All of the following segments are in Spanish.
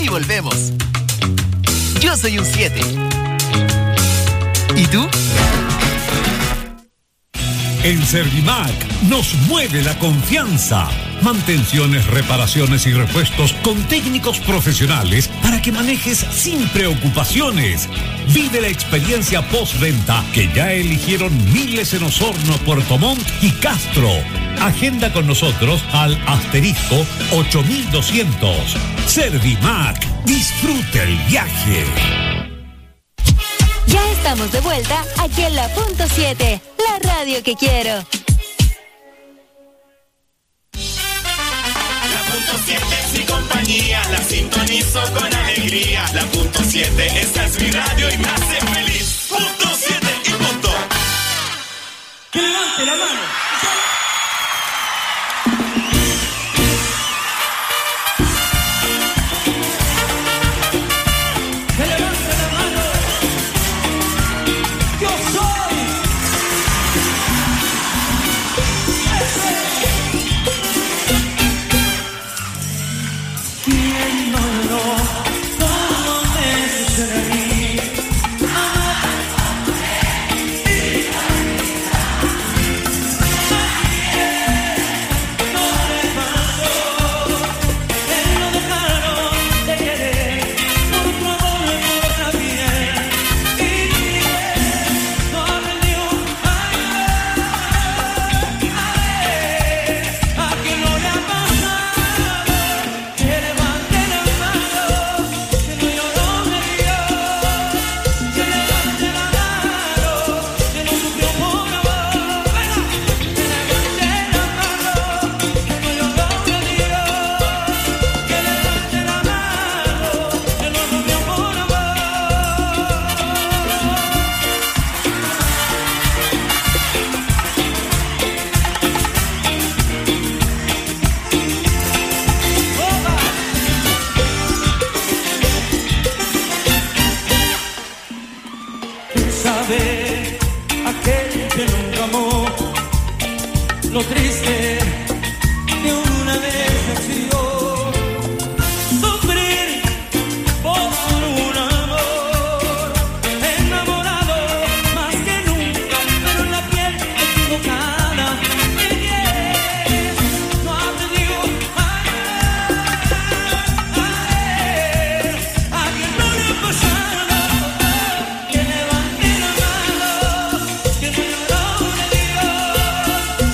volvemos. Yo soy un 7. ¿Y tú? En Servimac nos mueve la confianza. Mantenciones, reparaciones y repuestos con técnicos profesionales para que manejes sin preocupaciones. Vive la experiencia postventa que ya eligieron miles en Osorno, Puerto Montt y Castro. Agenda con nosotros al asterisco 8200. Servimac, disfruta el viaje. Ya estamos de vuelta aquí en la Punto 7, la radio que quiero. La Punto 7 es mi compañía, la sintonizo con alegría. La Punto 7, esta es mi radio y me hace feliz. Punto 7 y punto. Que levante la mano. Lo triste de una decepción, sufrir por un amor, enamorado más que nunca, pero en la piel equivocada. No aprendió a quien no le ha pasado, que levante la mano, que no lloró de Dios.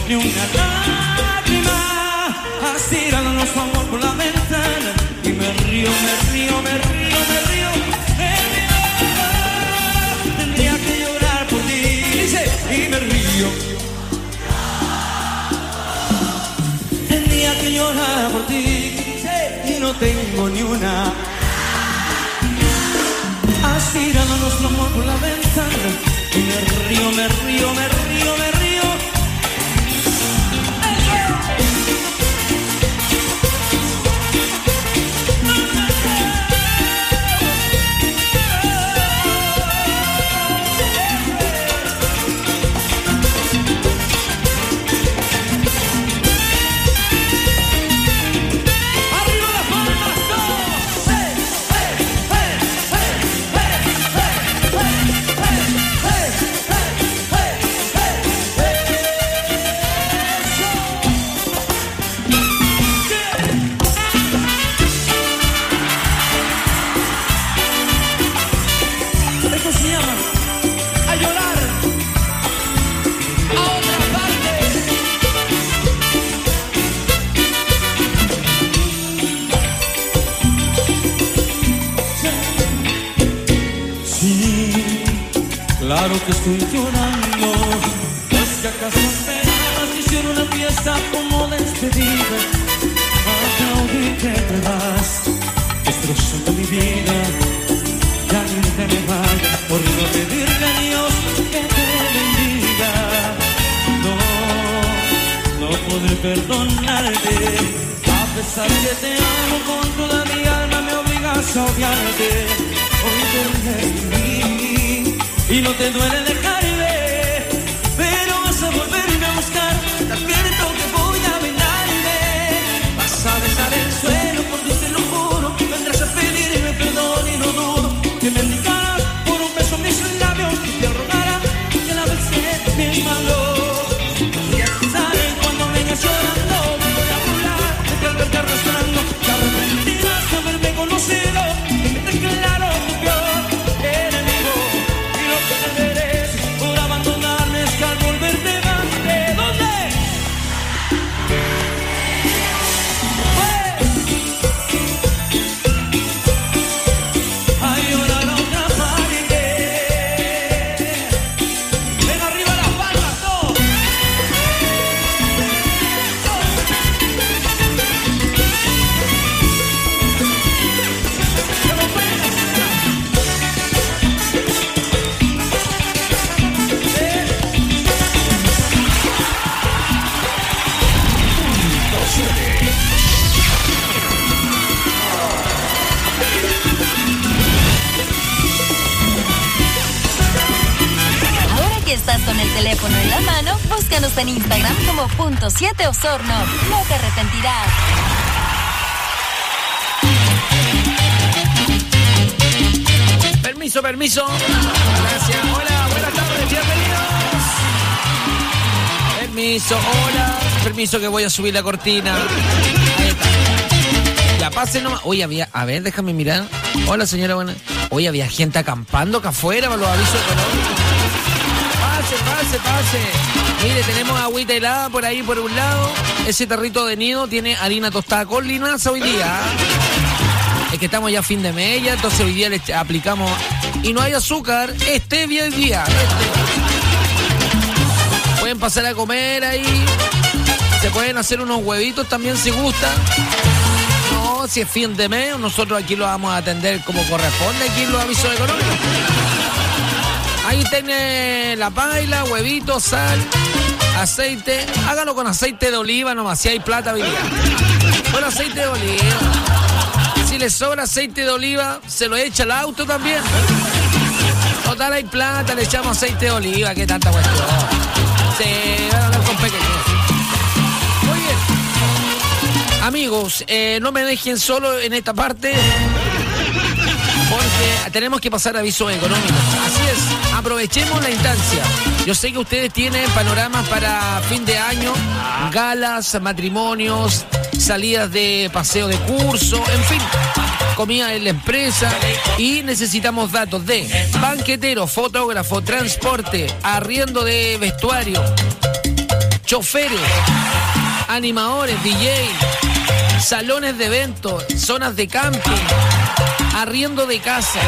ni una lágrima. Tirando nuestro amor por la ventana y me río. Tendría que llorar por ti, dice, y me río. Tendría que llorar por ti, dice, y no tengo ni una. Tirando nuestro amor por la ventana y me río. Claro que estoy llorando, es que acaso apenas hicieron una fiesta como despedida. Aplaudí que te vas, destrozando mi vida. Ya ni te me vayas, por no pedirle a Dios que te bendiga. No podré perdonarte, a pesar que te amo con toda mi alma, me obligas a odiarte. Hoy te mí y no te duele dejarme, pero vas a volverme a buscar. Te advierto que voy a vengarme. Vas a besar el suelo por Dios te lo juro. Vendrás a pedirme perdón y no dudo que me indicarás por un beso mis labios y te rogará que la besé mis manos. Y a pesar cuando vengas llorando me voy a burlar de que al verte arrastrando te arrepentirás de haberme conocido. Que te claro tu peor enemigo. Por abandonarme es que al volverte más de dónde a llorar a otra parte. Ven arriba las palmas, todos. Ahora que estás con el teléfono en la mano, búscanos en Instagram como .7 Osorno. No te arrepentirás. Permiso. Gracias. Hola, buenas tardes, bienvenidos. Permiso que voy a subir la cortina. Ahí está. Ya pase nomás. Oye, a ver, déjame mirar. Hola, señora buena. Oye, había gente acampando acá afuera para los avisos económicos. Pase. Mire, tenemos agüita helada por ahí por un lado. Ese tarrito de nido tiene harina tostada con linaza hoy día. Es que estamos ya a fin de mes, ya, entonces hoy día le aplicamos. Y no hay azúcar, stevia hoy día. Pueden pasar a comer ahí. Se pueden hacer unos huevitos también si gustan. No, si es fin de mes, nosotros aquí lo vamos a atender como corresponde, aquí en los avisos económicos. Ahí tiene la paila, huevitos, sal, aceite. Hágalo con aceite de oliva nomás, si hay plata hoy día. Con aceite de oliva. Si le sobra aceite de oliva, se lo echa al auto también. Total, hay plata, le echamos aceite de oliva, qué tanta cuestión. Se van a andar con pequeños. Muy bien. Amigos, no me dejen solo en esta parte, porque tenemos que pasar a avisos económicos. Así es, aprovechemos la instancia. Yo sé que ustedes tienen panoramas para fin de año, galas, matrimonios, salidas de paseo de curso, en fin, comida en la empresa, y necesitamos datos de banquetero, fotógrafo, transporte, arriendo de vestuario, choferes, animadores, DJ, salones de eventos, zonas de camping, arriendo de casa.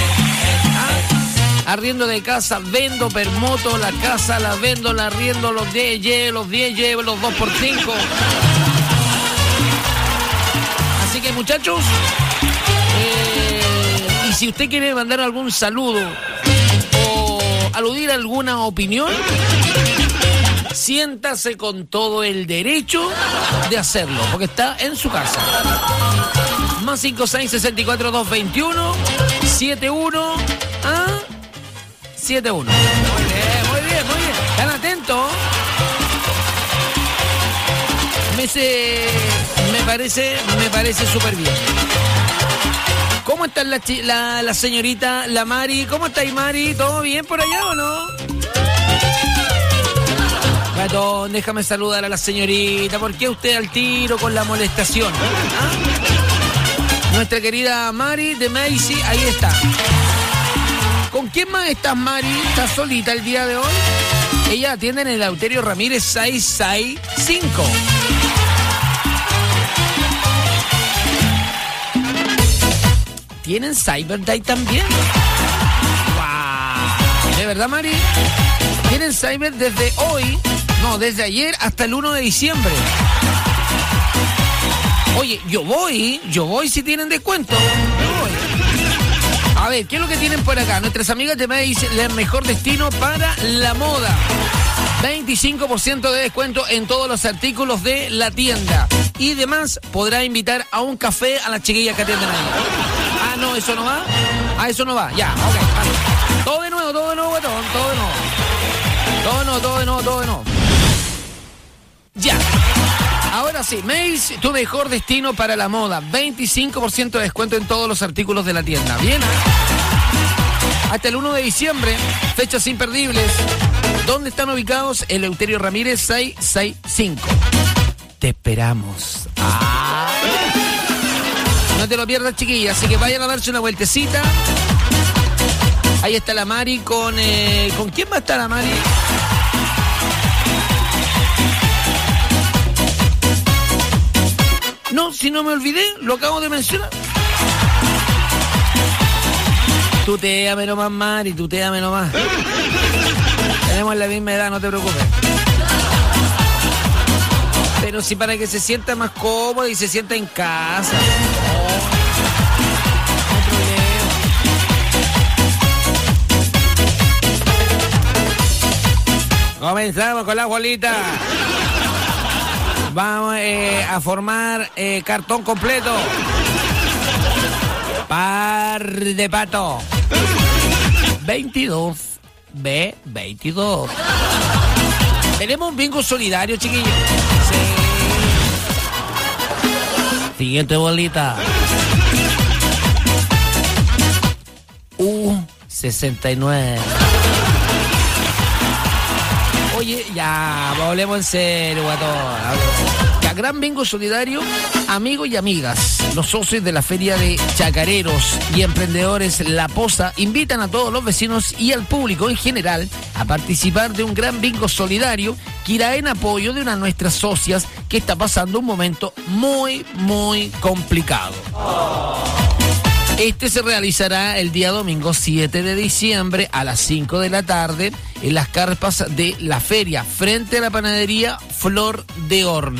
Arriendo de casa, vendo permoto, la casa la vendo, la arriendo, los 10 llevo, los 2x5. Así que muchachos, y si usted quiere mandar algún saludo o aludir a alguna opinión, siéntase con todo el derecho de hacerlo, porque está en su casa. Más 5664-221 71 71. Muy bien. Están atentos. Me parece súper bien. ¿Cómo está la señorita, la Mari? ¿Cómo estáis, Mari? ¿Todo bien por allá o no? Gato, déjame saludar a la señorita. ¿Por qué usted al tiro con la molestación? Nuestra querida Mari de Macy, ahí está. ¿Con quién más estás, Mari? ¿Estás solita el día de hoy? Ella atiende en el Eleuterio Ramírez 665. ¿Tienen Cyber Day también? ¡Wow! ¿De verdad, Mari? ¿Tienen Cyber desde hoy? No, desde ayer hasta el 1 de diciembre. Oye, yo voy si tienen descuento. Yo voy. A ver, ¿qué es lo que tienen por acá? Nuestras amigas de Macy's, el mejor destino para la moda. 25% de descuento en todos los artículos de la tienda. Y además podrá invitar a un café a las chiquillas que atienden ahí. Ah, no, ¿eso no va? Ah, eso no va. Ya, ok. Vale. Todo de nuevo, guatón. Todo de nuevo. Ya. Ahora sí, Macy's, tu mejor destino para la moda. 25% de descuento en todos los artículos de la tienda. Bien, hasta el 1 de diciembre, fechas imperdibles. ¿Dónde están ubicados? El Eleuterio Ramírez 665. Te esperamos. No te lo pierdas, chiquillas. Así que vayan a darse una vueltecita. Ahí está la Mari con... ¿Con quién va a estar la Mari? No, si no me olvidé, lo acabo de mencionar. Tuteame nomás, Mari, tuteame nomás. Tenemos la misma edad, no te preocupes. Pero sí, para que se sienta más cómodo y se sienta en casa. No problema. Comenzamos con la bolita. Vamos a formar cartón completo. Par de pato. 22. B22. Tenemos un bingo solidario, chiquillos. Sí. Siguiente bolita. U69. Oye, ya, hablemos en serio, guatón. Ya, gran bingo solidario, amigos y amigas. Los socios de la Feria de Chacareros y Emprendedores La Poza invitan a todos los vecinos y al público en general a participar de un gran bingo solidario que irá en apoyo de una de nuestras socias que está pasando un momento muy, muy complicado. Este se realizará el día domingo 7 de diciembre a las 5 de la tarde en las carpas de la feria, frente a la panadería Flor de Horno.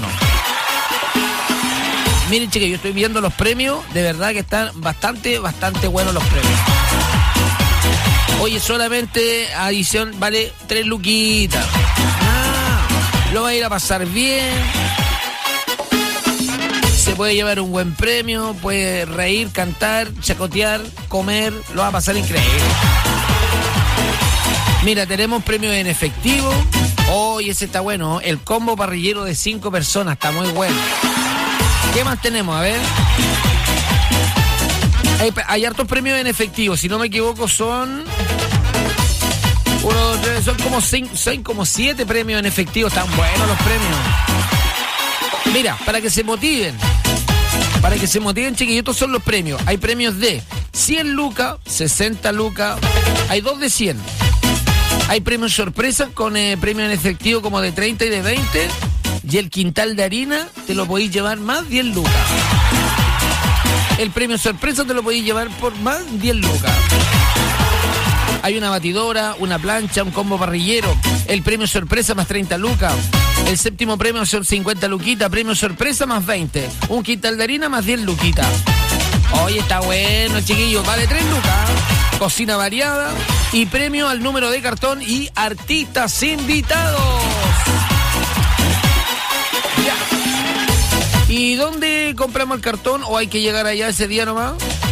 Miren, chicos, yo estoy viendo los premios, de verdad que están bastante buenos los premios. Oye, solamente adición vale 3 luquitas. Lo va a ir a pasar bien. Se puede llevar un buen premio, puede reír, cantar, chacotear, comer, lo va a pasar increíble. Mira, tenemos premios en efectivo. Oye, ese está bueno, el combo parrillero de 5 personas, está muy bueno. ¿Qué más tenemos? A ver. Hay hartos premios en efectivo, si no me equivoco son... son como 7 premios en efectivo, están buenos los premios. Mira, para que se motiven, chiquillos, estos son los premios. Hay premios de 100 lucas, 60 lucas, hay 2 de 100. Hay premios sorpresas con premios en efectivo como de 30 y de 20. Y el quintal de harina te lo podéis llevar más 10 lucas. El premio sorpresa te lo podéis llevar por más 10 lucas. Hay una batidora, una plancha, un combo parrillero. El premio sorpresa más 30 lucas. El séptimo premio son 50 luquitas. Premio sorpresa más 20. Un quintal de harina más 10 luquitas. Oye, está bueno, chiquillos. Vale 3 lucas. Cocina variada. Y premio al número de cartón y artistas invitados. Ya. ¿Y dónde compramos el cartón? ¿O hay que llegar allá ese día nomás?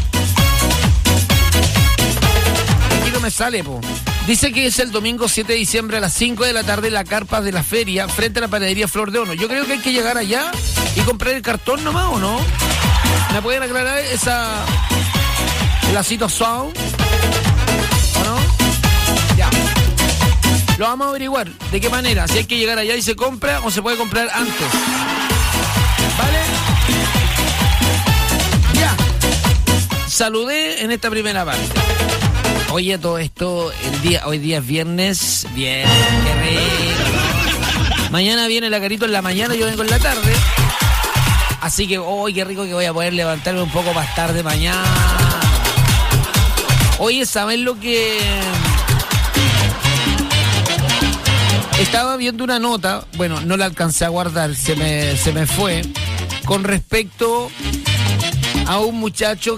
Aquí no me sale, po. Dice que es el domingo 7 de diciembre a las 5 de la tarde en la carpa de la feria frente a la panadería Flor de Ono. Yo creo que hay que llegar allá y comprar el cartón nomás, ¿o no? ¿Me pueden aclarar la situación? ¿O no? Ya. Lo vamos a averiguar. ¿De qué manera? Si hay que llegar allá y se compra o se puede comprar antes. ¿Vale? Ya. Saludé en esta primera parte. Oye, todo esto, hoy día es viernes. Bien, qué rico. Mañana viene la Carito en la mañana, yo vengo en la tarde. Así que, hoy qué rico que voy a poder levantarme un poco más tarde mañana. Oye, ¿saben lo que...? Estaba viendo una nota, bueno, no la alcancé a guardar, se me fue, con respecto a un muchacho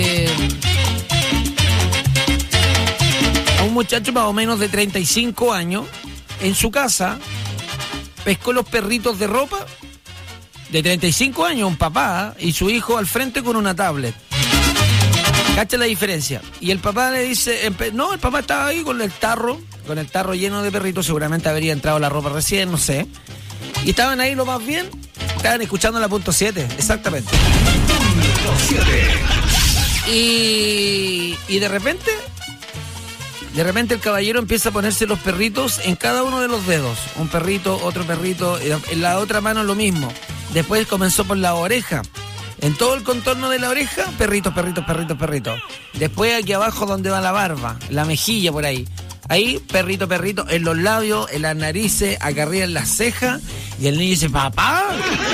más o menos de 35 años, en su casa, pescó los perritos de ropa, de 35 años, un papá, y su hijo al frente con una tablet. ¿Cacha la diferencia? Y el papá le dice, no, el papá estaba ahí con el tarro lleno de perritos, seguramente habría entrado la ropa recién, no sé. Y estaban ahí lo más bien, estaban escuchando la punto 7, exactamente. Punto 7. Y de repente el caballero empieza a ponerse los perritos en cada uno de los dedos. Un perrito, otro perrito, en la otra mano lo mismo. Después comenzó por la oreja. En todo el contorno de la oreja, perritos. Después aquí abajo donde va la barba, la mejilla por ahí. Ahí, perrito, en los labios, en las narices, acá arriba en las cejas. Y el niño dice, papá,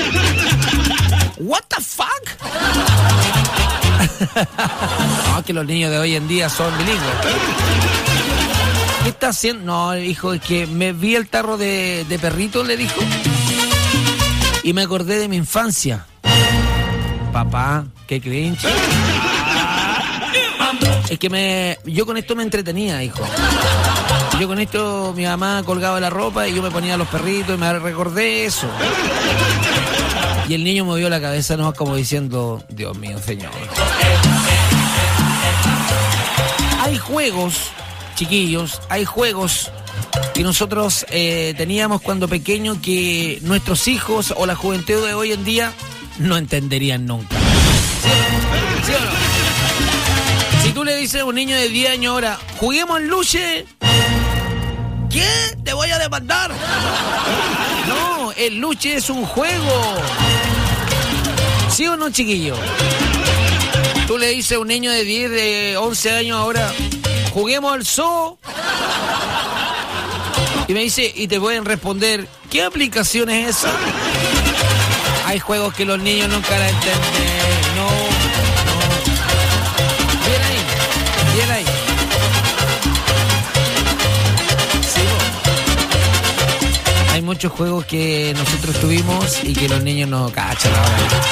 what the fuck? No, que los niños de hoy en día son bilingües. ¿Qué está haciendo? No, hijo, es que me vi el tarro de perrito, le dijo. Y me acordé de mi infancia. Papá, qué cringe. Es que yo con esto me entretenía, hijo. Yo con esto, mi mamá colgaba la ropa y yo me ponía los perritos y me recordé eso. Y el niño movió la cabeza nomás como diciendo, Dios mío, señor. Hay juegos, chiquillos, que nosotros teníamos cuando pequeños que nuestros hijos o la juventud de hoy en día no entenderían nunca. ¿Sí o no? Si tú le dices a un niño de 10 años ahora, juguemos en luche, ¿qué? ¿Te voy a demandar? No, el luche es un juego. ¿Sí o no, chiquillo? Tú le dices a un niño de 10, de 11 años ahora, juguemos al zoo. Y me dice, y te pueden responder, ¿qué aplicación es esa? Hay juegos que los niños nunca la entienden. No. Bien ahí. Sí, hay muchos juegos que nosotros tuvimos y que los niños no cachan ahora.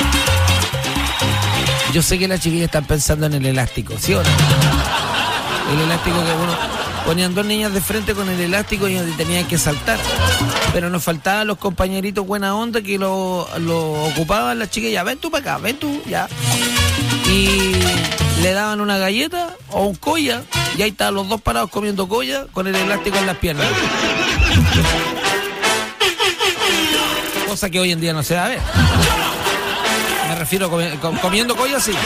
Yo sé que las chiquillas están pensando en el elástico, ¿sí o no? El elástico que ponían dos niñas de frente con el elástico y tenían que saltar. Pero nos faltaban los compañeritos buena onda que lo ocupaban las chiquillas. Ven tú para acá, ven tú, ya. Y le daban una galleta o un colla y ahí estaban los dos parados comiendo colla con el elástico en las piernas. Cosa que hoy en día no se va a ver. Me refiero a comiendo colla, sí.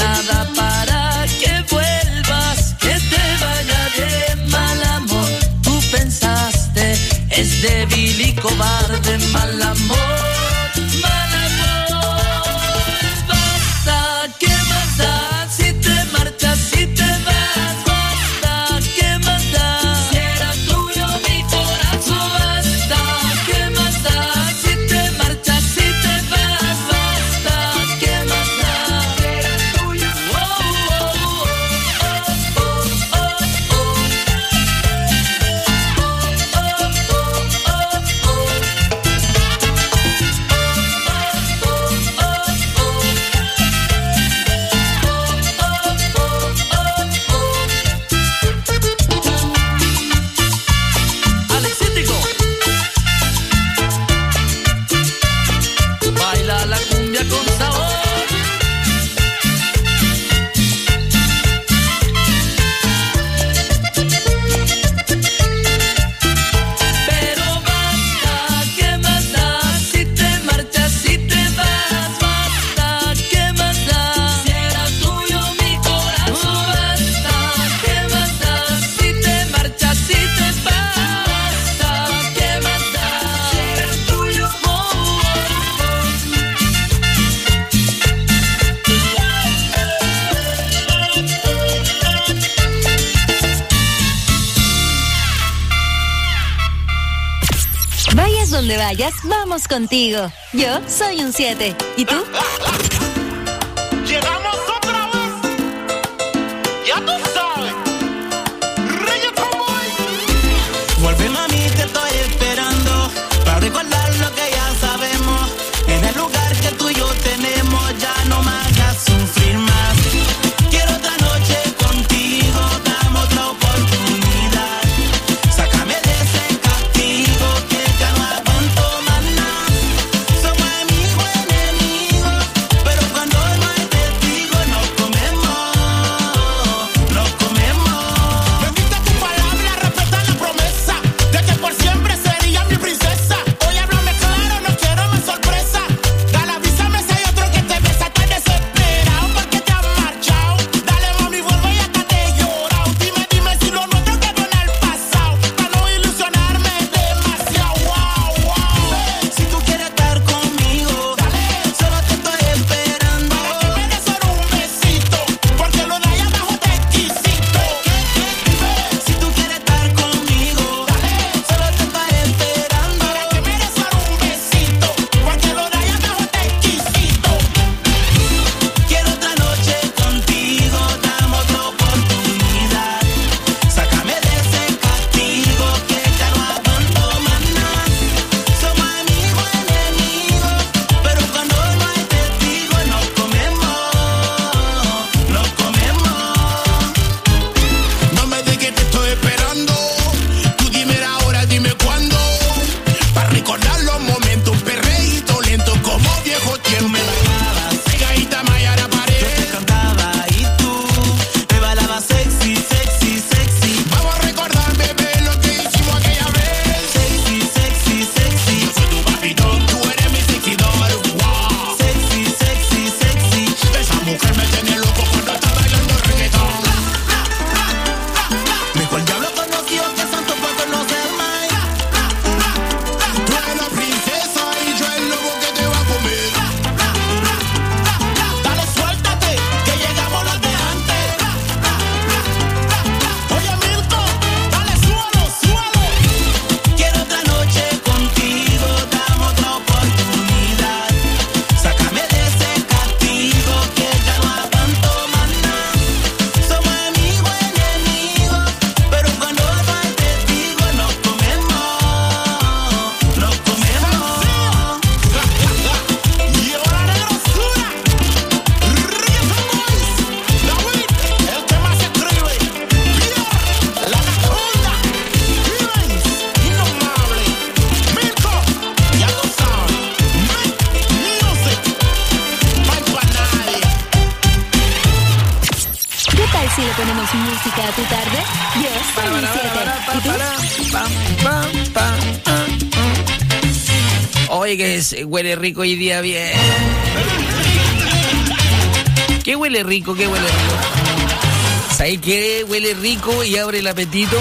nada para que vuelvas, que te vaya bien, mal amor. Tú pensaste, es débil y cobarde, mal amor. Donde vayas, vamos contigo. Yo soy un 7. ¿Y tú? Llegamos otra vez. Ya tú sabes. Reggaeton Boy. Vuelve, mami, te estoy esperando para recordar lo que ya sabemos. En el lugar que tú y yo tenemos, ya no me hagas sufrir más. Quiero otra noche contigo, dame otra oportunidad. Sácame de ese castigo que ya no aguanto más nada. Somos amigos, enemigos, pero cuando no hay testigo nos comemos, nos comemos. Bendita tu palabra, respeta la promesa de que por siempre sería mi princesa. Hoy háblame claro, no quiero más sorpresa. Dale, avísame si hay otro que te besa, estás desesperado porque te has marchado. Dale, mami, vuelve y hasta te he llorado. Dime si lo nuestro quedó en el pasado, para no ilusionarme demasiado. Wow, wow. Si tú quieres estar conmigo, Dale, solo te estoy esperando. para que me des solo un besito, porque lo de allá abajo está exquisito. Si tú quieres estar conmigo, Dale, solo te estoy esperando. para que me des solo un besito, porque lo de allá abajo está exquisito. Quiero otra noche contigo, dame otra oportunidad. Sácame de ese castigo que ya no aguanto más nada. Somos amigos, enemigos, pero cuando no hay testigo nos comemos, nos comemos. No me digas que te estoy esperando. Tú dime la hora, dime cuándo. Para recordar los momentos, perreíto lento como viejo tiempo. Pegadita maya a la Yo te pared. cantaba y tú me bailabas sexy, sexy, sexy. Vamos a recordar, bebé, lo que hicimos aquella vez. Sexy, sexy, sexy. Yo soy tu papito, tú eres mi seguidor. Wow. Sexy, sexy, sexy. Esa mujer me tiene loco cuando está bailando reggaetón. Mejor diablo conocido que santo por conocer más. Tú eres la princesa y yo el lobo que te va a comer. Dale, suéltate, que llegamos los de antes. Oye, Milko, dale, súbalo. Quiero otra noche contigo, dame otra oportunidad. Sácame de ese castigo que ya no aguanto más nada. Somos amigos, enemigos, pero cuando no hay testigo nos comemos, nos comemos. Y ahora negrosura. Reggaeton Boys. David, el que más escribe. Pierre, la Anaconda. Stevens, innomable. Milko, ya lo sabes. Music, no hay pa' nadie. ¿Qué tal si le ponemos música a tu tarde? Yo soy un 7. ¿Y tú? Oye, que huele rico hoy día bien. ¿Qué huele rico? ¿Qué huele rico? ¿Sabes qué huele rico y abre el apetito?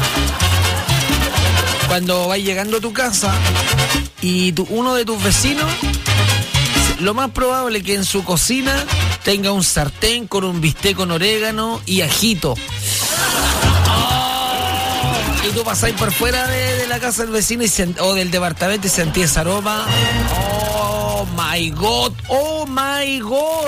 Cuando vas llegando a tu casa y uno de tus vecinos, lo más probable que en su cocina tenga un sartén con un bistec con orégano y ajito. Y tú pasáis por fuera de la casa del vecino o del departamento y sentís ese aroma. Oh my God, oh my God.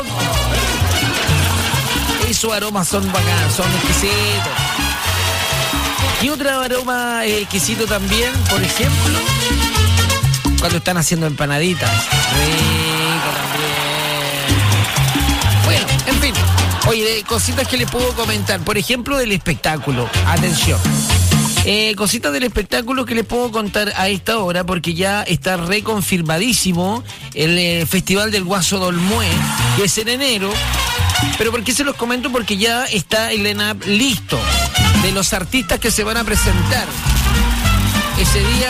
Esos aromas son bacanos, son exquisitos. Y otro aroma exquisito también, por ejemplo, cuando están haciendo empanaditas. Rico también. Bueno, en fin. Oye, de cositas que les puedo comentar. Por ejemplo, del espectáculo. Atención. Cositas del espectáculo que les puedo contar a esta hora, porque ya está reconfirmadísimo el Festival del Guaso Dolmué, que es en enero. Pero ¿por qué se los comento? Porque ya está el line-up listo de los artistas que se van a presentar ese día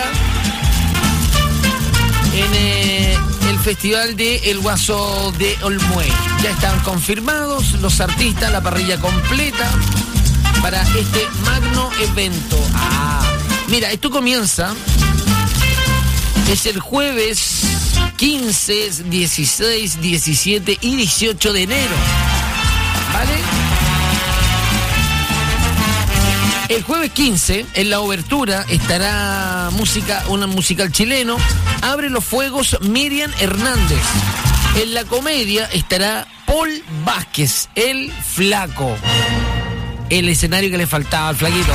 en el Festival de El Guaso de Olmué. Ya están confirmados los artistas, la parrilla completa para este magno evento. Mira, esto comienza, es el jueves 15, 16, 17 y 18 de enero. ¿Vale? El jueves 15, en la obertura, estará un musical chileno. Abre los fuegos Miriam Hernández. En la comedia estará Paul Vázquez, el flaco. El escenario que le faltaba al flaquito.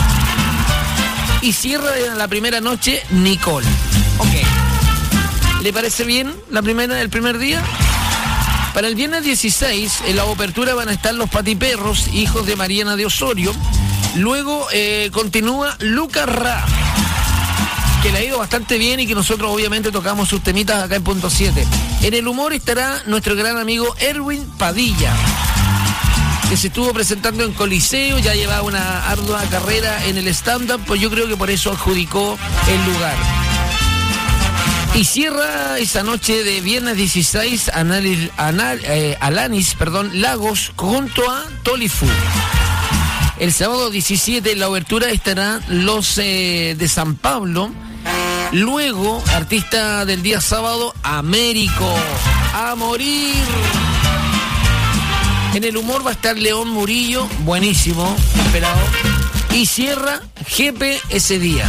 Y cierra la primera noche Nicole. Ok. ¿Le parece bien el primer día? Para el viernes 16, en la apertura van a estar los Patiperros, hijos de Mariana de Osorio. Luego continúa Lucas Ra, que le ha ido bastante bien y que nosotros obviamente tocamos sus temitas acá en Punto 7. En el humor estará nuestro gran amigo Erwin Padilla, que se estuvo presentando en Coliseo, ya llevaba una ardua carrera en el stand-up, pues yo creo que por eso adjudicó el lugar. Y cierra esa noche de viernes 16 Alanis Lagos junto a Tolifu. El sábado 17 en la obertura estarán los de San Pablo. Luego, artista del día sábado, Américo. A morir. En el humor va a estar León Murillo, buenísimo, esperado. Y cierra Jepe ese día.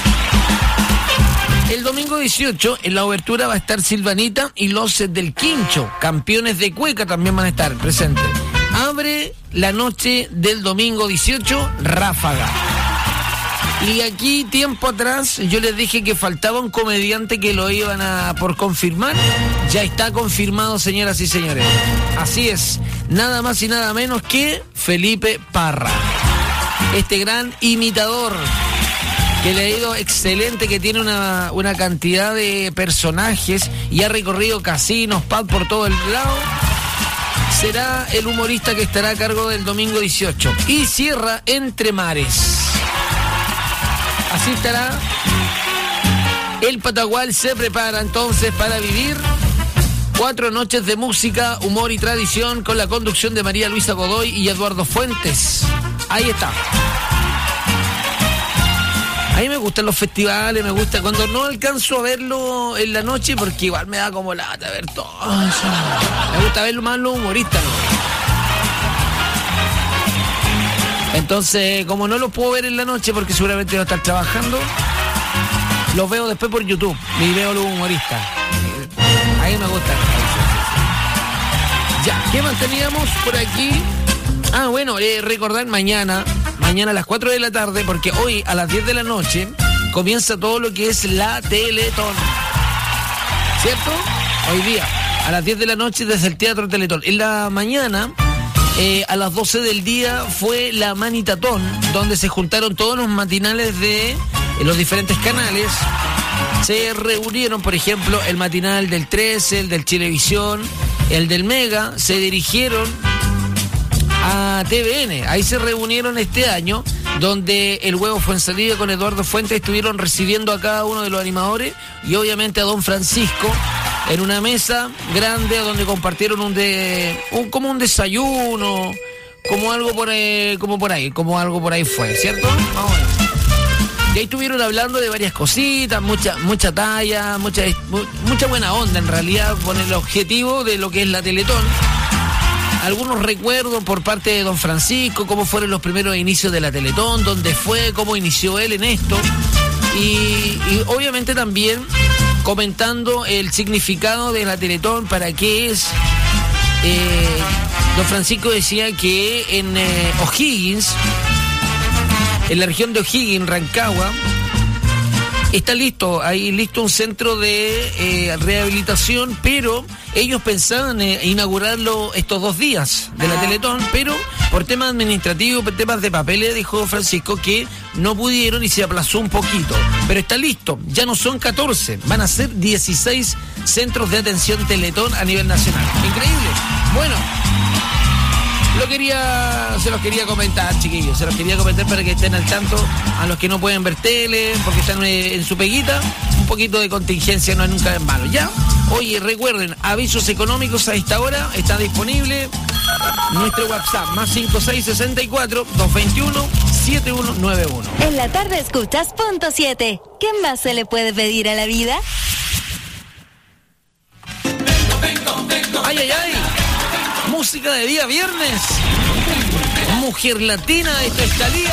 El domingo 18, en la obertura va a estar Silvanita y los del Quincho, campeones de cueca, también van a estar presentes. Abre la noche del domingo 18, Ráfaga. Y aquí, tiempo atrás, yo les dije que faltaba un comediante que lo iban a por confirmar. Ya está confirmado, señoras y señores. Así es, nada más y nada menos que Felipe Parra. Este gran imitador que le ha ido excelente, que tiene una cantidad de personajes y ha recorrido casinos, pub por todo el lado. Será el humorista que estará a cargo del domingo 18. Y cierra Entre Mares. Así estará. El Patagual se prepara entonces para vivir 4 noches de música, humor y tradición con la conducción de María Luisa Godoy y Eduardo Fuentes. Ahí está. A mí me gustan los festivales, me gusta cuando no alcanzo a verlo en la noche porque igual me da como lata ver todo eso. Me gusta verlo más los humoristas, ¿no? Entonces, como no los puedo ver en la noche porque seguramente voy a estar trabajando, los veo después por YouTube y veo los humoristas. A mí me gusta. Ya, ¿qué más teníamos por aquí? Bueno, recordar mañana a las 4 de la tarde, porque hoy a las 10 de la noche comienza todo lo que es la Teletón. ¿Cierto? Hoy día, a las 10 de la noche desde el Teatro Teletón. En la mañana, a las 12 del día, fue la Manitatón, donde se juntaron todos los matinales de los diferentes canales. Se reunieron, por ejemplo, el matinal del 13, el del Chilevisión, el del Mega, se dirigieron a TVN. Ahí se reunieron este año, donde el Huevo Fuenzalida con Eduardo Fuentes estuvieron recibiendo a cada uno de los animadores y obviamente a Don Francisco en una mesa grande donde compartieron como un desayuno, como algo por ahí, como algo por ahí fue, ¿cierto? Vamos a ver. Y ahí estuvieron hablando de varias cositas, mucha talla, mucha buena onda en realidad, con el objetivo de lo que es la Teletón. Algunos recuerdos por parte de don Francisco, cómo fueron los primeros inicios de la Teletón, dónde fue, cómo inició él en esto. Y obviamente también comentando el significado de la Teletón, para qué es. Don Francisco decía que en O'Higgins, en la región de O'Higgins, Rancagua, está listo un centro de rehabilitación, pero ellos pensaban inaugurarlo estos 2 días de la Teletón, pero por temas administrativos, por temas de papeles, dijo Francisco que no pudieron y se aplazó un poquito. Pero está listo, ya no son 14, van a ser 16 centros de atención Teletón a nivel nacional. Increíble. Bueno, se los quería comentar, chiquillos, se los quería comentar para que estén al tanto, a los que no pueden ver tele, porque están en su peguita, un poquito de contingencia no es nunca es malo, ¿ya? Oye, recuerden, avisos económicos a esta hora, está disponible nuestro WhatsApp, más 5664-221-7191. En la tarde escuchas Punto 7. ¿Qué más se le puede pedir a la vida? ¡Ay, ay, ay! Música de día viernes. Mujer latina de Pescadía.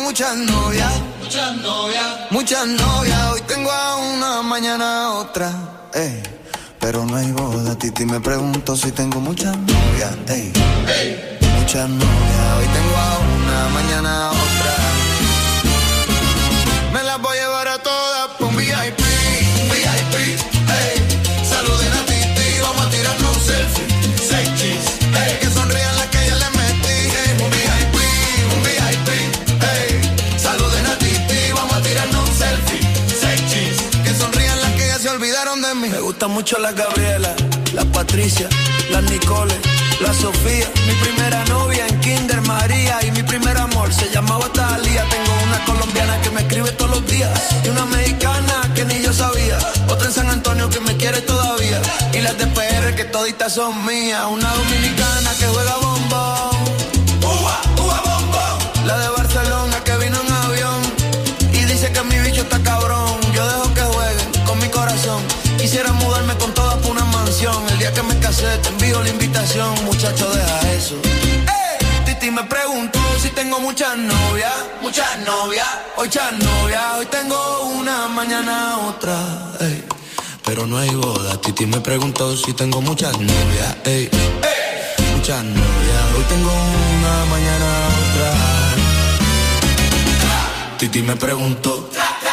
muchas novias, muchas novias. Hoy tengo a una, mañana a otra, pero no hay boda. Titi me pregunto si tengo muchas novias, muchas novias. Hoy tengo a una, mañana a otra. Me las voy a llevar a todas por un VIP, saluden a Titi, vamos a tirarnos un selfie. Seis cheese, que sonrían las que ya le metí. Un VIP, saluden a Titi, vamos a tirarnos un selfie. Seis cheese, que sonrían las que ya se olvidaron de mí. Me gustan mucho las Gabriela, las Patricia, las Nicole, la Sofía. Mi primera novia en Kinder María y mi primer amor se llamaba Talía. Tengo una colombiana que me escribe todos los días y una mexicana que ni yo sabía. Otra en San Antonio que me quiere todavía y las de PR que toditas son mías. Una dominicana que juega bombón, bombón. La de Barcelona que vino en avión y dice que mi bicho está cabrón. Yo dejo que jueguen con mi corazón. Quisiera mudarme con todas por una mansión. El día que me casé te envío la invitación. Muchacho, deja eso. Titi me preguntó si tengo muchas novias. Muchas novias. Hoy tengo una, mañana otra. Pero no hay boda. Titi me preguntó si tengo muchas novias. Muchas novias. Hoy tengo una, mañana otra. Titi me preguntó.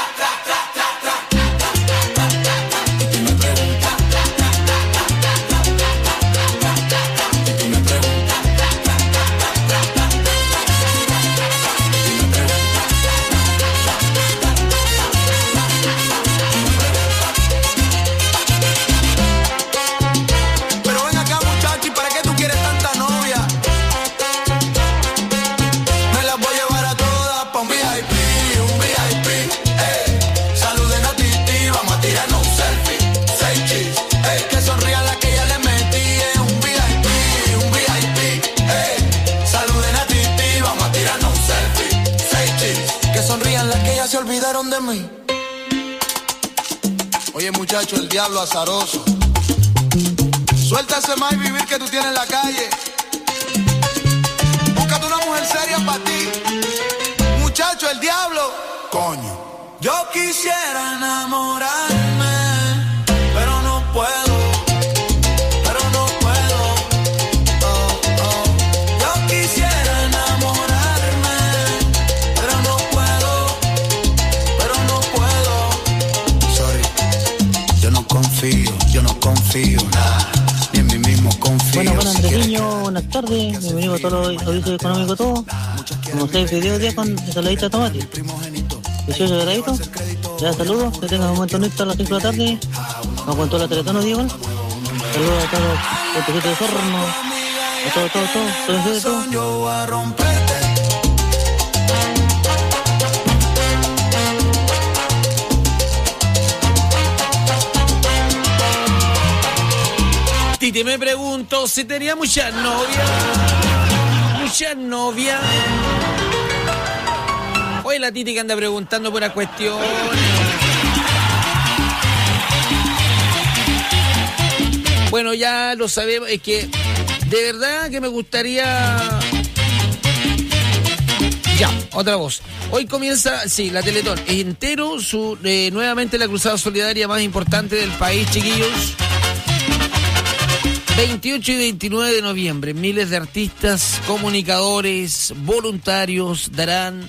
Se olvidaron de mí. Oye muchacho, el diablo azaroso. Suelta ese más y vivir que tú tienes en la calle. Búscate una mujer seria para ti. Muchacho, el diablo. Coño. Yo quisiera enamorarme, pero no puedo. Yo no confío nada, ni en mí mismo confío. Bueno, Andresiño, buenas tardes, bienvenido a todos los avisos económicos todos. Como ustedes pidió día con saladita de tomate. 18 graditos, ya saludos, que tengan un momento bonito a las 5 de la tarde. Vamos con toda la Teletón, digo. Saludos a todos los Puerto de Sorno, a todo. Yo voy a romperte. Titi me pregunto si tenía muchas novias. Oye, la Titi que anda preguntando por las cuestiones. Bueno, ya lo sabemos, es que de verdad que me gustaría... Ya, otra voz. Hoy comienza, sí, la Teletón entero, nuevamente la cruzada solidaria más importante del país, chiquillos. 28 y 29 de noviembre, miles de artistas, comunicadores, voluntarios darán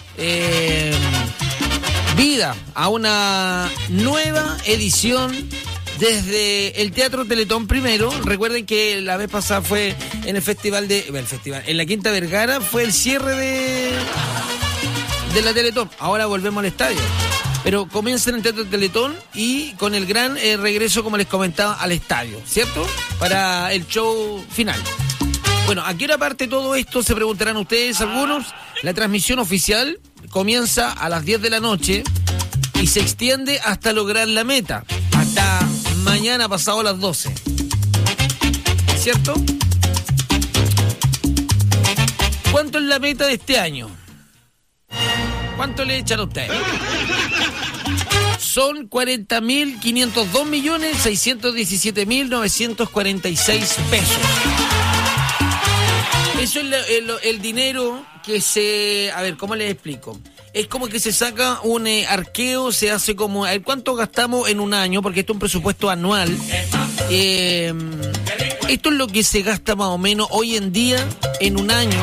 vida a una nueva edición desde el Teatro Teletón primero. Recuerden que la vez pasada fue en en la Quinta Vergara, fue el cierre de la Teletón. Ahora volvemos al estadio. Pero comienza en el Teatro Teletón y con el gran regreso, como les comentaba, al estadio, ¿cierto? Para el show final. Bueno, ¿a qué hora parte todo esto? Se preguntarán ustedes algunos. La transmisión oficial comienza a las 10 de la noche y se extiende hasta lograr la meta. Hasta mañana pasado a las 12. ¿Cierto? ¿Cuánto es la meta de este año? ¿Cuánto le echan a ustedes? Son 40.502.617.946 pesos. Eso es el dinero que se... A ver, ¿cómo les explico? Es como que se saca un arqueo, se hace como... A ver, ¿cuánto gastamos en un año? Porque esto es un presupuesto anual. Esto es lo que se gasta más o menos hoy en día en un año.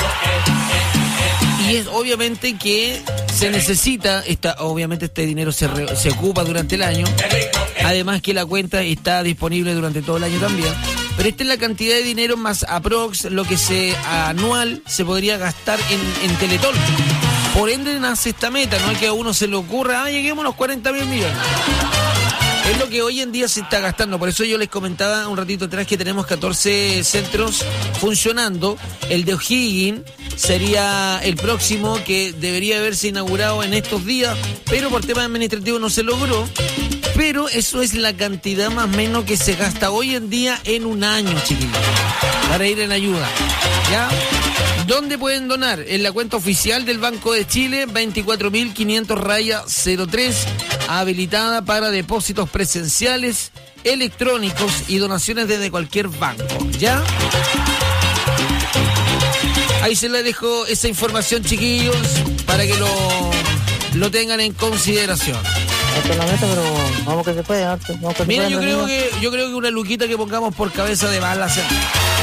Y es obviamente que se necesita, obviamente este dinero se ocupa durante el año. Además que la cuenta está disponible durante todo el año también. Pero esta es la cantidad de dinero más aprox, lo que anual se podría gastar en Teletón. Por ende nace esta meta, no es que a uno se le ocurra, lleguemos a los 40.000 millones. Es lo que hoy en día se está gastando. Por eso yo les comentaba un ratito atrás que tenemos 14 centros funcionando. El de O'Higgins sería el próximo que debería haberse inaugurado en estos días, pero por temas administrativos no se logró. Pero eso es la cantidad más o menos que se gasta hoy en día en un año, chiquillos, para ir en ayuda. ¿Ya? ¿Dónde pueden donar? En la cuenta oficial del Banco de Chile, 24.500-03, habilitada para depósitos presenciales, electrónicos y donaciones desde cualquier banco. ¿Ya? Ahí se les dejo esa información, chiquillos, para que lo tengan en consideración. Esta es la meta, pero vamos que se puede. Mira, yo creo que una luquita que pongamos por cabeza de más la semana.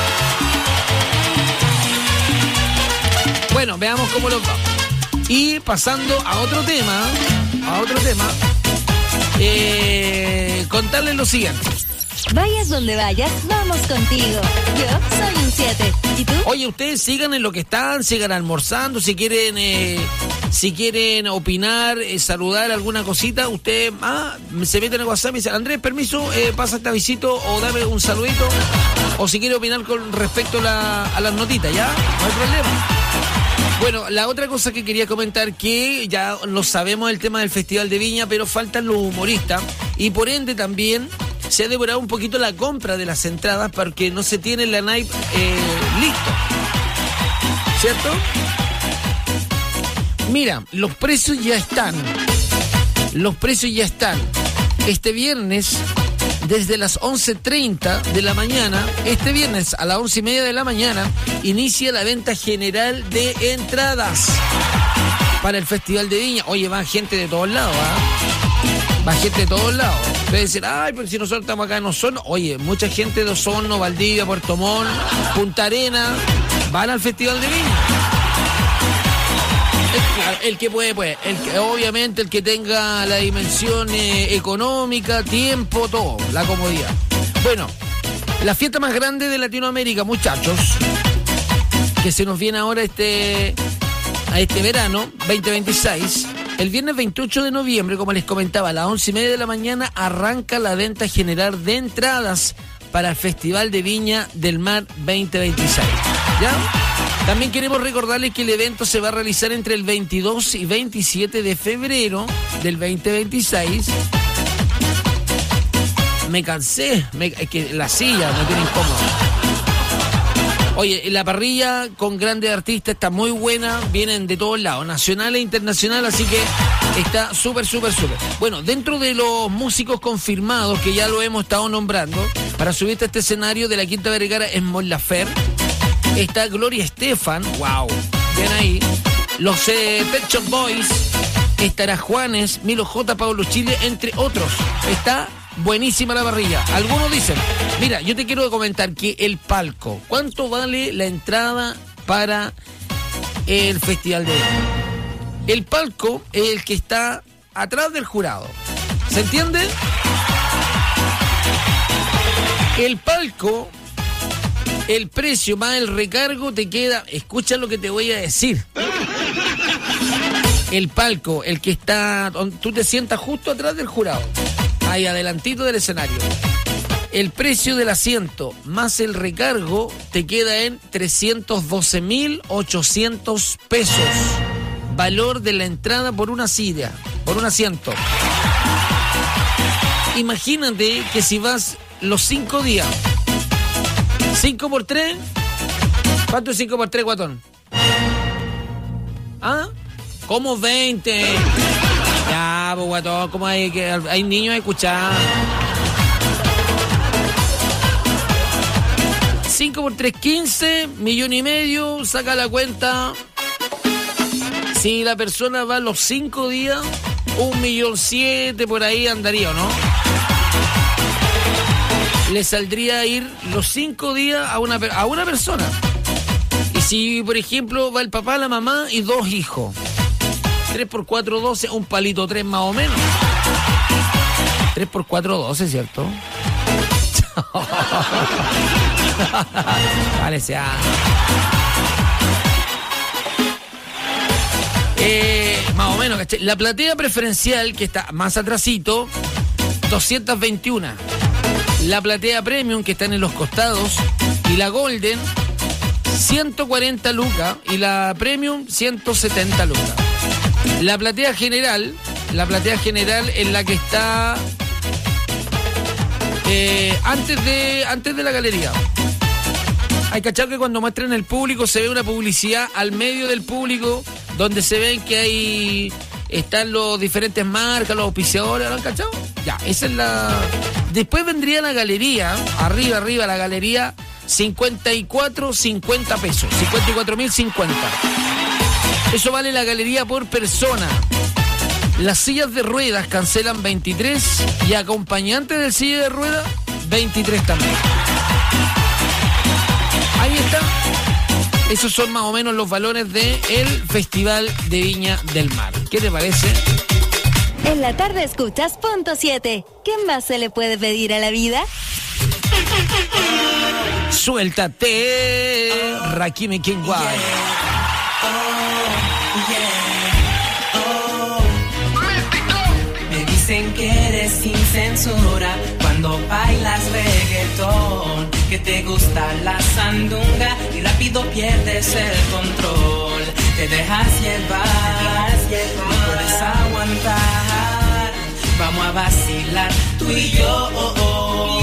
Bueno, veamos cómo lo va. Y pasando a otro tema, contarles lo siguiente. Vayas donde vayas, vamos contigo. Yo soy un 7. ¿Y tú? Oye, ustedes sigan en lo que están, sigan almorzando, si quieren opinar, saludar alguna cosita, ustedes se meten en WhatsApp y dicen, Andrés, permiso, pasa este avisito o dame un saludito. O si quiere opinar con respecto a las notitas, ¿ya? No hay problema. Bueno, la otra cosa que quería comentar, que ya lo sabemos el tema del Festival de Viña, pero faltan los humoristas y por ende también se ha demorado un poquito la compra de las entradas porque no se tiene la naipe listo, ¿cierto? Mira, los precios ya están. Este viernes, desde las 11:30 de la mañana, este viernes a las 11:30 de la mañana, inicia la venta general de entradas para el Festival de Viña. Oye, va gente de todos lados, Va gente de todos lados. Ustedes dicen, ay, pero si nosotros estamos acá en Osorno. Oye, mucha gente de Osorno, Valdivia, Puerto Montt, Punta Arenas, van al Festival de Viña. El que puede. Obviamente el que tenga la dimensión económica, tiempo, todo, la comodidad. Bueno, la fiesta más grande de Latinoamérica, muchachos, que se nos viene ahora a este verano 2026. El viernes 28 de noviembre, como les comentaba, a las 11:30 de la mañana arranca la venta general de entradas para el Festival de Viña del Mar 2026. ¿Ya? También queremos recordarles que el evento se va a realizar entre el 22 y 27 de febrero del 2026. Me cansé, es que la silla me tiene incómodo. Oye, la parrilla con grandes artistas está muy buena, vienen de todos lados, nacional e internacional, así que está súper. Bueno, dentro de los músicos confirmados, que ya lo hemos estado nombrando, para subirte a este escenario de la Quinta Vergara es Mon Laferte, está Gloria Estefan, wow, bien ahí, los Pet Shop Boys, estará Juanes, Milo J, Pablo Chile, entre otros. Está buenísima la parrilla. Algunos dicen, mira, yo te quiero comentar que el palco, ¿cuánto vale la entrada para el Festival de Viña? El palco es el que está atrás del jurado. ¿Se entiende? El palco, el precio más el recargo te queda... Escucha lo que te voy a decir. El palco, el que está... Tú te sientas justo atrás del jurado, ahí adelantito del escenario. El precio del asiento más el recargo te queda en 312.800 pesos. Valor de la entrada por una silla, por un asiento. Imagínate que si vas los 5 días, 5 por 3, ¿cuánto es 5 por 3, guatón? ¿Ah? ¿Cómo 20? Ya, pues, guatón, ¿cómo hay niños a escuchar? 5 por 3, 15, 1,5 millones, saca la cuenta. Si la persona va los 5 días, 1,7 millones por ahí andaría, ¿o no? Le saldría ir los 5 días a una persona. Y si, por ejemplo, va el papá, la mamá y 2 hijos. 3 por 4, 12, un palito 3 más o menos. 3 por 4, 12, ¿cierto? Vale, sea. Más o menos, ¿cachai? La platea preferencial, que está más atrasito, 221. La platea premium, que están en los costados, y la golden, 140 lucas, y la premium, 170 lucas. La platea general en la que está antes de la galería. Hay cachado que cuando muestran el público se ve una publicidad al medio del público donde se ven que están los diferentes marcas, los auspiciadores, ¿lo han cachado? Ya, esa es la... Después vendría la galería, arriba la galería, 54.50 pesos, 54.050. Eso vale la galería por persona. Las sillas de ruedas cancelan 23 y acompañantes de silla de ruedas 23 también. Ahí está. Esos son más o menos los valores del Festival de Viña del Mar. ¿Qué te parece? En la tarde escuchas Punto 7. ¿Qué más se le puede pedir a la vida? Suéltate, Rakim y King Wild. Me dicen que eres sin censura cuando bailas reggaetón, que te gusta la sandunga y rápido pierdes el control. Te dejas llevar, no puedes aguantar. Vamos a vacilar tú y yo.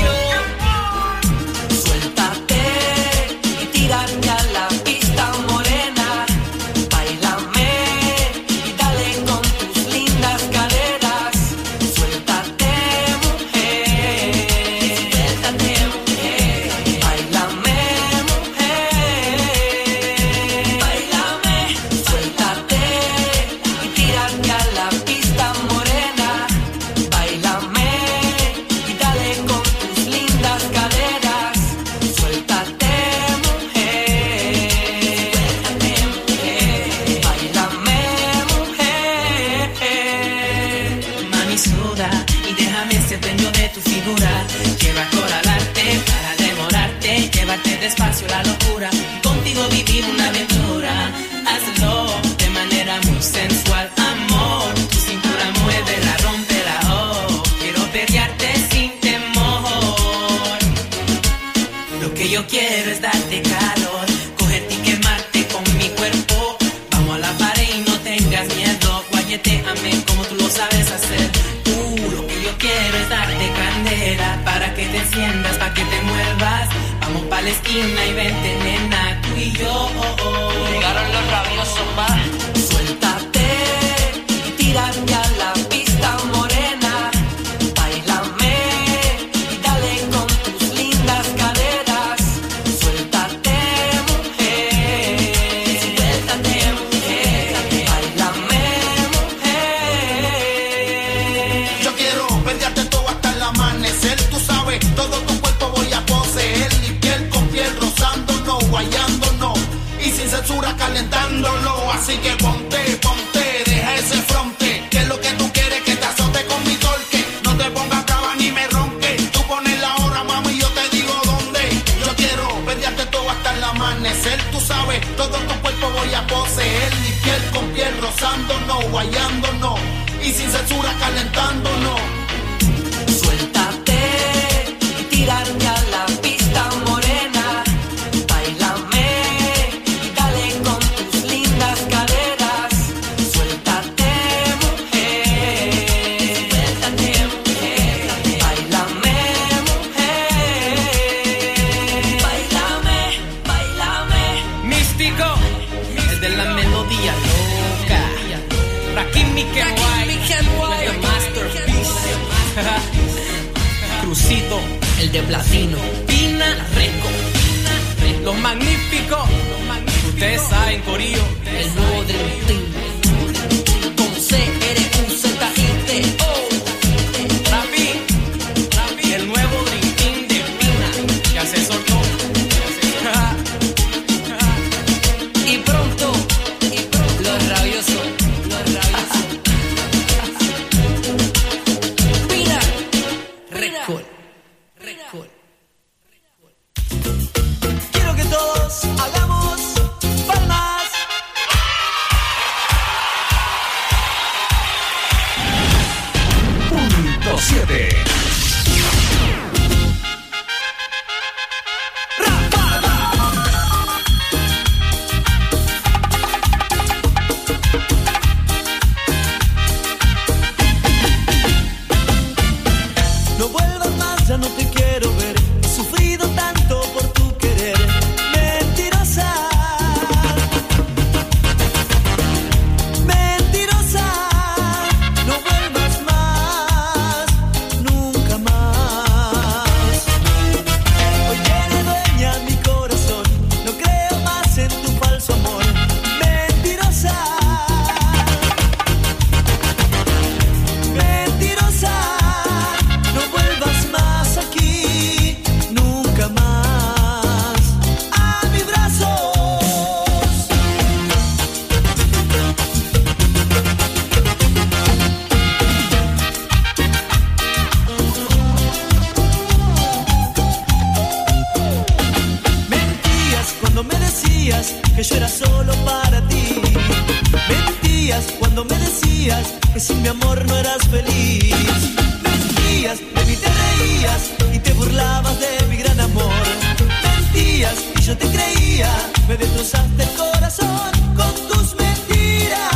Suéltate y tírate a la pista morena. Báilame y dale con tus lindas caderas. Suéltate, mujer. Suéltate, mujer. Báilame, mujer. Báilame. Suéltate y tírate a la pista morena. Báilame y dale con tus lindas caderas. Suéltate, mujer. Suéltate, mujer. Báilame, mujer. Mami, suda y déjame ser dueño de tu figura. Quiero acorralarte para demorarte, llevarte despacio la locura y contigo vivir una aventura. Hazlo de manera muy sensual, amor. Tu cintura muévela, rómpela, oh. Quiero perrearte sin temor. Lo que yo quiero es darte calor, cogerte y quemarte con mi cuerpo. Vamos a la pared y no tengas miedo. Guayetéame como tú lo sabes hacer. Lo que yo quiero es darte candela para que te enciendas, para que te muevas. Vamos pa' la esquina y vente, nena, tú y yo. Llegaron los rabiosos más. Suéltate y tírate a la pista morena. Báilame y dale con tus lindas caderas. Suéltate, mujer. Suéltate, mujer. Báilame, mujer. Yo quiero pelearte todo hasta el amanecer, tú sabes, todo tu cuerpo voy a poseer, y piel con piel rozándonos, guayándonos, y sin censura calentándolo, así que ponte, deja ese fronte, que es lo que tú quieres, que te azote con mi torque, no te pongas brava ni me ronque, tú pones la hora, mami, y yo te digo dónde, yo quiero pelearte todo hasta el amanecer, tú sabes, todo tu cuerpo voy a poseer, y piel con piel rozándonos, guayándonos, y sin censura calentándonos. Suéltate y tírate a la pista morena. Báilame y dale con tus lindas caderas. Suéltate, mujer. Suéltate, mujer. Báilame, mujer. Báilame. Místico, el de la melodía loca. Rakim y Ken White, el masterpiece. Crucito, el de platino. Pina Reco. Los magníficos. Ustedes saben, corillo. El nuevo Dream Team. Con CRUZITO. Rapi, el nuevo Dream Team de Pina. Ya se soltó. Y pronto, los rabiosos. Pina. Record. Quiero que todos hagamos palmas. Punto 7. No vuelvas más, ya no te quiero ver. He sufrido tanto por tu querer. Mentirosa. Mentirosa. No vuelvas más, nunca más. Hoy tiene dueña mi corazón. No creo más en tu falso amor. Mentirosa. Mentirosa. No vuelvas más aquí, nunca más a mis brazos. Mentías cuando me decías que yo era solo para ti. Mentías cuando me decías que sin mi amor no eras feliz. Mentías, de mí te reías y te burlabas de mi gran amor. Mentías y yo te creía, me destrozaste el corazón con tus mentiras.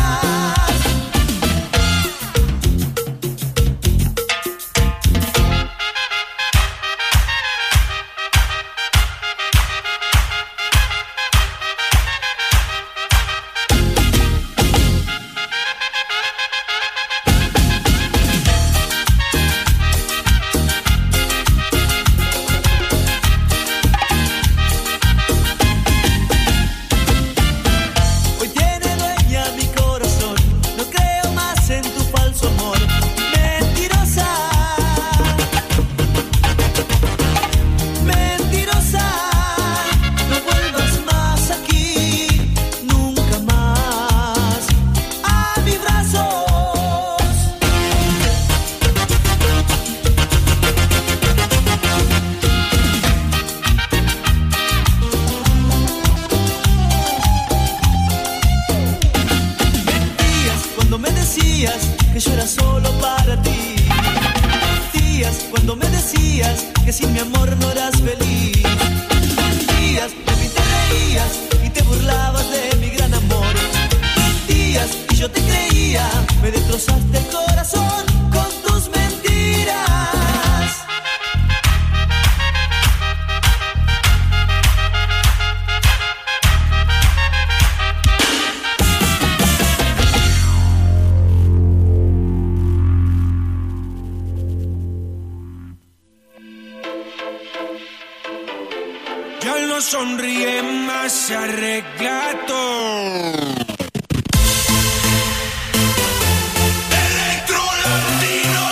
Hoy tiene dueña mi corazón, no creo más en tu falso amor. Mentirosa. Mentirosa. No vuelvas más aquí, nunca más a mis brazos. Mentías cuando me decías que yo era solo para ti. Mentías cuando me decías que sin mi amor no eras feliz. Mentías, de mí te reías y te burlabas de mi gran amor. Mentías y yo te creía, me destrozaste el corazón con tus mentiras. Ya no sonríe más, se arregla todo. Electro Latino.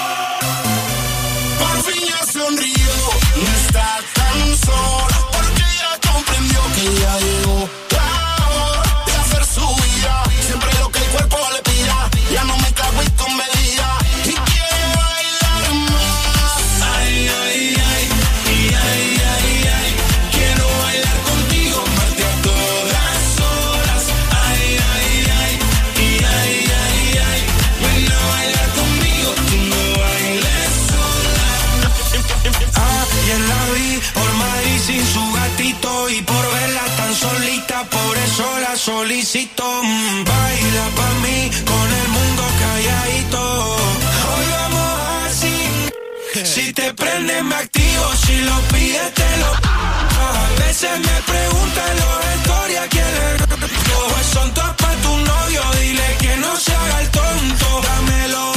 Por fin ya sonrió, no está tan sola, porque ya comprendió que ya llegó la hora de hacer su vida. Siempre lo que el cuerpo le pida, ya no me cago en con medida y quiero bailar más. Ay, ay, ay, ay, ay, ay, ay. Quiero bailar contigo, amarte a todas horas. Ay, ay, ay, ay, ay, ay, ay. Ven a bailar conmigo, tú no bailes sola. Ayer la vi por Madrid sin su gatito y por verla tan solita, por eso la solicito. Baila pa' mí con el mundo calladito. Hoy vamos así. Si te prende me activo, si lo pides te lo. A veces me preguntan los historias quién es. Pues son todas pa' tu novio, dile que no se haga el tonto. Dámelo